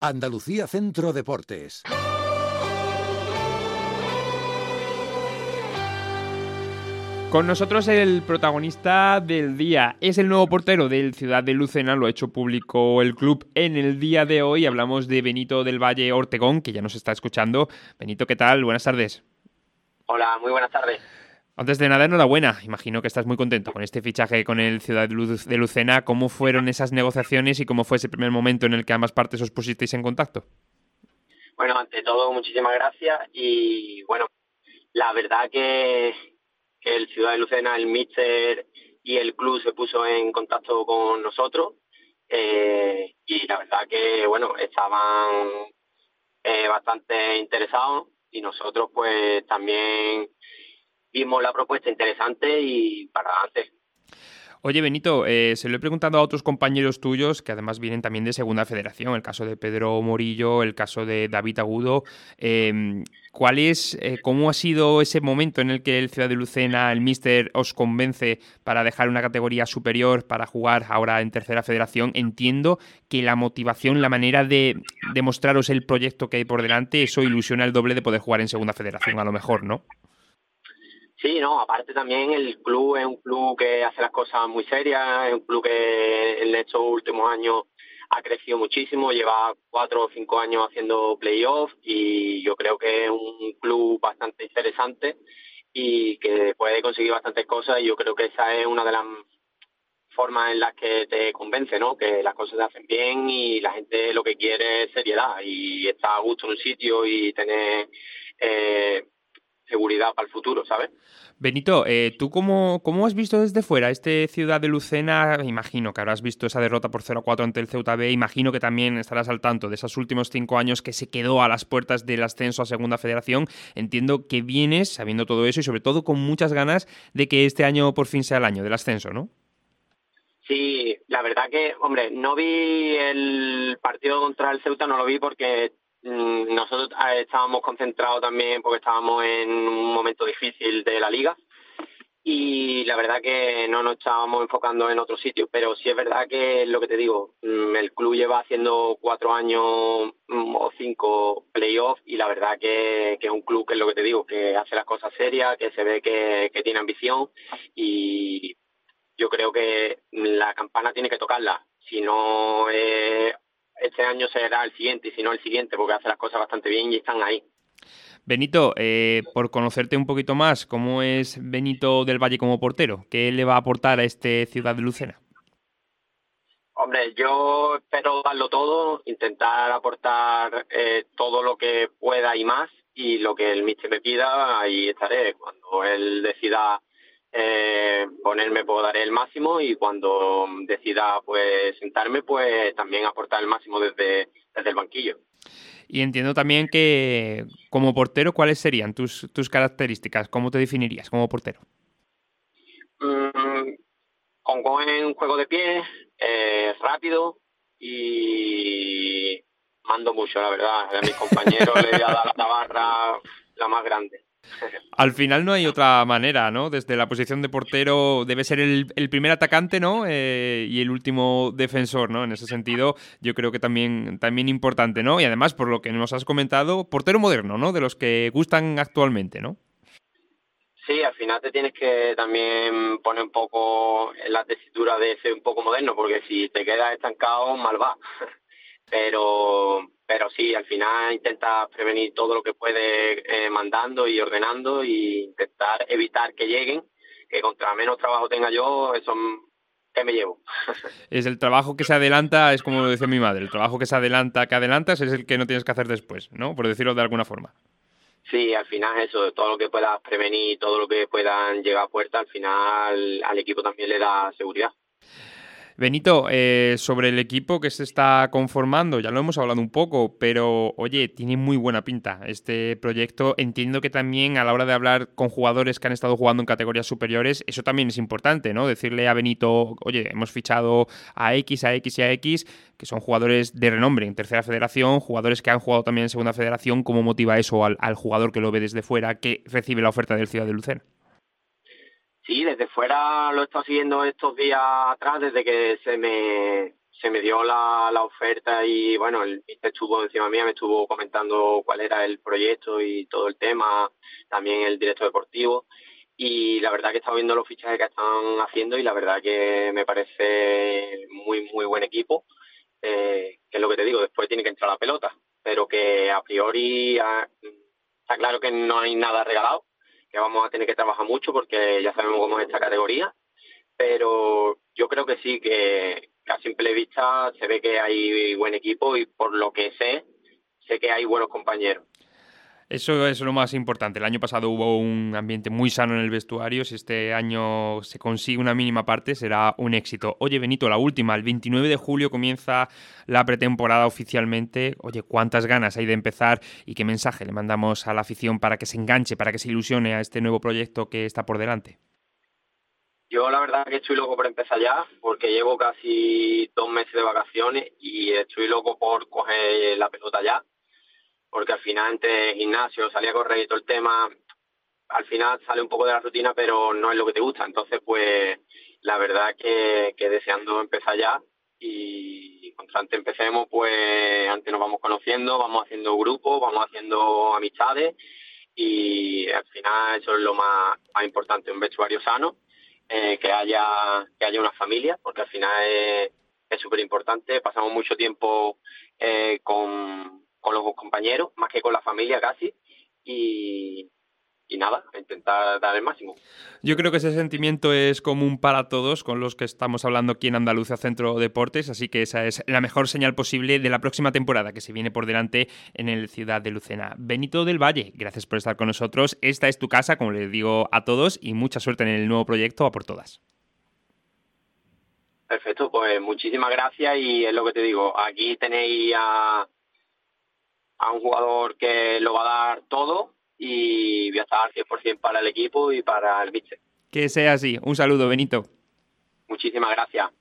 Andalucía Centro Deportes. Con nosotros el protagonista del día. Es el nuevo portero del Ciudad de Lucena, lo ha hecho público el club en el día de hoy. Hablamos de Benito del Valle Ortegón, que ya nos está escuchando. Benito, ¿qué tal? Buenas tardes. Hola, muy buenas tardes. Antes de nada, enhorabuena. Imagino que estás muy contento con este fichaje con el Ciudad de Lucena. ¿Cómo fueron esas negociaciones y cómo fue ese primer momento en el que ambas partes os pusisteis en contacto? Bueno, ante todo, muchísimas gracias y bueno, la verdad que el Ciudad de Lucena, el míster y el club se puso en contacto con nosotros y la verdad que bueno, estaban bastante interesados y nosotros pues también vimos la propuesta interesante y para adelante. Oye, Benito, se lo he preguntado a otros compañeros tuyos que además vienen también de Segunda Federación, el caso de Pedro Morillo, el caso de David Agudo. ¿Cómo ha sido ese momento en el que el Ciudad de Lucena, el míster, os convence para dejar una categoría superior para jugar ahora en Tercera Federación? Entiendo que la motivación, la manera de demostraros el proyecto que hay por delante, eso ilusiona el doble de poder jugar en Segunda Federación, a lo mejor, ¿no? Sí, no, aparte también el club es un club que hace las cosas muy serias, es un club que en estos últimos años ha crecido muchísimo, lleva 4 o 5 años haciendo playoffs y yo creo que es un club bastante interesante y que puede conseguir bastantes cosas y yo creo que esa es una de las formas en las que te convence, ¿no? Que las cosas se hacen bien y la gente lo que quiere es seriedad y estar a gusto en un sitio y tener seguridad para el futuro, ¿sabes? Benito, ¿tú cómo has visto desde fuera este Ciudad de Lucena? Imagino que habrás visto esa derrota por 0-4 ante el Ceuta B. Imagino que también estarás al tanto de esos últimos 5 años que se quedó a las puertas del ascenso a Segunda Federación. Entiendo que vienes sabiendo todo eso y sobre todo con muchas ganas de que este año por fin sea el año del ascenso, ¿no? Sí, la verdad que, hombre, no vi el partido contra el Ceuta, no lo vi porque nosotros estábamos concentrados también porque estábamos en un momento difícil de la liga y la verdad que no nos estábamos enfocando en otro sitio, pero sí es verdad que lo que te digo, el club lleva haciendo 4 años o 5 playoffs y la verdad que es un club que es lo que te digo, que hace las cosas serias, que se ve que tiene ambición y yo creo que la campana tiene que tocarla. Si no, este año será el siguiente y si no el siguiente, porque hace las cosas bastante bien y están ahí. Benito, por conocerte un poquito más, ¿cómo es Benito del Valle como portero? ¿Qué le va a aportar a este Ciudad de Lucena? Hombre, yo espero darlo todo, intentar aportar todo lo que pueda y más, y lo que el míster me pida, ahí estaré. Cuando él decida ponerme, pues daré el máximo, y cuando decida pues sentarme, pues también aportar el máximo desde el banquillo. Y entiendo también que como portero, ¿cuáles serían tus características? ¿Cómo te definirías como portero? Con buen juego de pie, rápido y mando mucho, la verdad. A mis compañeros les voy a dar la tabarra la más grande. Al final no hay otra manera, ¿no? Desde la posición de portero debe ser el primer atacante, ¿no? Y el último defensor, ¿no? En ese sentido, yo creo que también importante, ¿no? Y además, por lo que nos has comentado, portero moderno, ¿no? De los que gustan actualmente, ¿no? Sí, al final te tienes que también poner un poco en la tesitura de ser un poco moderno, porque si te quedas estancado, mal va. Pero sí, al final intentas prevenir todo lo que puedes mandando y ordenando y intentar evitar que lleguen, que contra menos trabajo tenga yo, eso que me llevo. Es el trabajo que se adelanta, es como decía mi madre, el trabajo que se adelanta, que adelantas, es el que no tienes que hacer después, ¿no? Por decirlo de alguna forma. Sí, al final eso, todo lo que puedas prevenir, todo lo que puedan llegar a puerta, al final al equipo también le da seguridad. Benito, sobre el equipo que se está conformando, ya lo hemos hablado un poco, pero oye, tiene muy buena pinta este proyecto. Entiendo que también a la hora de hablar con jugadores que han estado jugando en categorías superiores, eso también es importante, ¿no? Decirle a Benito, oye, hemos fichado a X, a X y a X, que son jugadores de renombre en Tercera Federación, jugadores que han jugado también en Segunda Federación. ¿Cómo motiva eso al jugador que lo ve desde fuera, que recibe la oferta del Ciudad de Lucena? Sí, desde fuera lo he estado siguiendo estos días atrás, desde que se se me dio la oferta y bueno, el míster estuvo encima mía, me estuvo comentando cuál era el proyecto y todo el tema, también el director deportivo. Y la verdad que he estado viendo los fichajes que están haciendo y la verdad que me parece muy buen equipo. Que es lo que te digo, después tiene que entrar la pelota, pero que a priori está claro que no hay nada regalado, que vamos a tener que trabajar mucho porque ya sabemos cómo es esta categoría, pero yo creo que sí, que a simple vista se ve que hay buen equipo y por lo que sé que hay buenos compañeros. Eso es lo más importante. El año pasado hubo un ambiente muy sano en el vestuario. Si este año se consigue una mínima parte, será un éxito. Oye, Benito, la última. El 29 de julio comienza la pretemporada oficialmente. Oye, ¿cuántas ganas hay de empezar y qué mensaje le mandamos a la afición para que se enganche, para que se ilusione a este nuevo proyecto que está por delante? Yo la verdad que estoy loco por empezar ya, porque llevo casi 2 meses de vacaciones y estoy loco por coger la pelota ya, porque al final entre gimnasio, salir a correr y todo el tema, al final sale un poco de la rutina, pero no es lo que te gusta. Entonces, pues la verdad que deseando empezar ya y cuanto antes empecemos, pues antes nos vamos conociendo, vamos haciendo grupos, vamos haciendo amistades y al final eso es lo más importante, un vestuario sano, que haya una familia, porque al final es súper importante. Pasamos mucho tiempo con los compañeros, más que con la familia casi, y, y nada, a intentar dar el máximo. Yo creo que ese sentimiento es común para todos con los que estamos hablando aquí en Andalucía Centro Deportes, así que esa es la mejor señal posible de la próxima temporada que se viene por delante en el Ciudad de Lucena. Benito del Valle, gracias por estar con nosotros. Esta es tu casa, como les digo a todos, y mucha suerte en el nuevo proyecto, a por todas. Perfecto, pues muchísimas gracias y es lo que te digo, aquí tenéis a un jugador que lo va a dar todo y voy a estar al 100% para el equipo y para el míster. Que sea así. Un saludo, Benito. Muchísimas gracias.